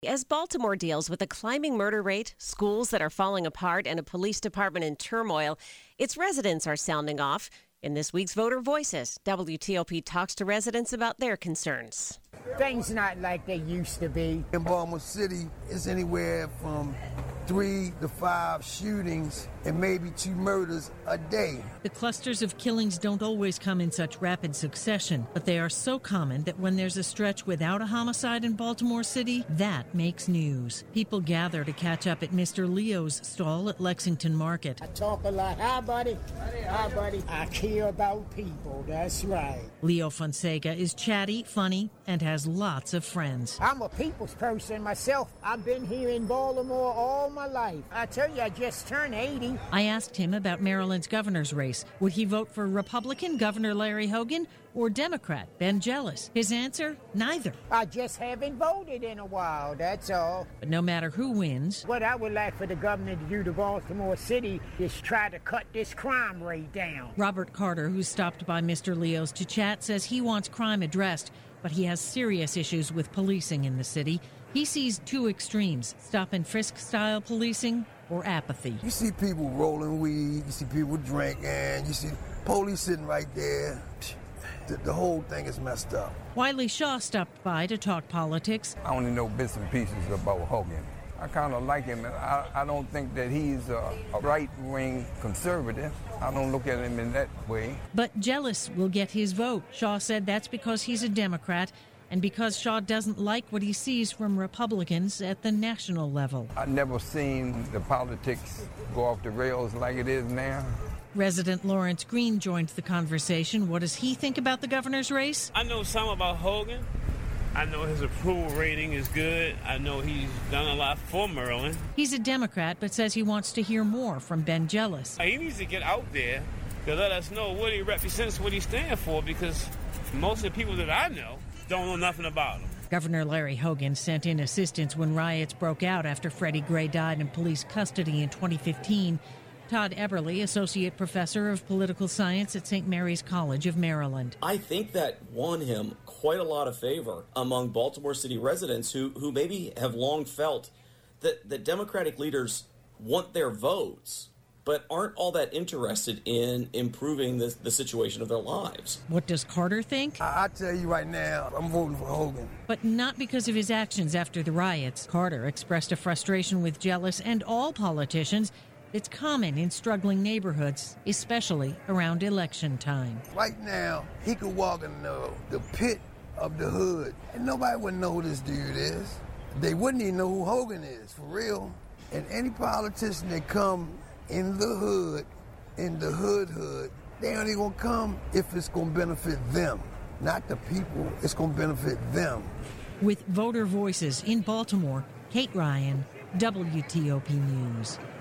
As Baltimore deals with a climbing murder rate, schools that are falling apart, and a police department in turmoil, its residents are sounding off. In this week's Voter Voices, WTOP talks to residents about their concerns. Things not like they used to be. In Baltimore City, it's anywhere from 3 to 5 shootings and maybe 2 murders a day. The clusters of killings don't always come in such rapid succession, but they are so common that when there's a stretch without a homicide in Baltimore City, that makes news. People gather to catch up at Mr. Leo's stall at Lexington Market. I talk a lot. Hi, buddy. Hi, buddy. I care about people. That's right. Leo Fonseca is chatty, funny, and has lots of friends. I'm a people's person myself. I've been here in Baltimore all my life. I tell you, I just turned 80. I asked him about Maryland's governor's race. Would he vote for Republican Governor Larry Hogan or Democrat Ben Jealous? His answer, neither. I just haven't voted in a while, that's all. But no matter who wins, what I would like for the governor to do to Baltimore City is try to cut this crime rate down. Robert Carter, who stopped by Mr. Leo's to chat, says he wants crime addressed, but he has serious issues with policing in the city. He sees two extremes, stop-and-frisk-style policing or apathy. You see people rolling weed, you see people drinking, you see police sitting right there. The whole thing is messed up. Wiley Shaw stopped by to talk politics. I only know bits and pieces about Hogan. I kind of like him. I don't think that he's a right-wing conservative. I don't look at him in that way. But Jealous will get his vote. Shaw said that's because he's a Democrat and because Shaw doesn't like what he sees from Republicans at the national level. I've never seen the politics go off the rails like it is now. Resident Lawrence Green joined the conversation. What does he think about the governor's race? I know some about Hogan. I know his approval rating is good. I know he's done a lot for Maryland. He's a Democrat, but says he wants to hear more from Ben Jealous. He needs to get out there to let us know what he represents, what he stands for, because most of the people that I know don't know nothing about him. Governor Larry Hogan sent in assistance when riots broke out after Freddie Gray died in police custody in 2015. Todd Eberly, Associate Professor of Political Science at St. Mary's College of Maryland. I think that won him quite a lot of favor among Baltimore City residents who maybe have long felt that Democratic leaders want their votes, but aren't all that interested in improving the situation of their lives. What does Carter think? I tell you right now, I'm voting for Hogan. But not because of his actions after the riots. Carter expressed a frustration with Jealous and all politicians. It's common in struggling neighborhoods, especially around election time. Right now, he could walk in the pit of the hood, and nobody would know who this dude is. They wouldn't even know who Hogan is, for real. And any politician that come in the hood, they only gonna come if it's gonna benefit them, not the people. It's gonna benefit them. With Voter Voices in Baltimore, Kate Ryan, WTOP News.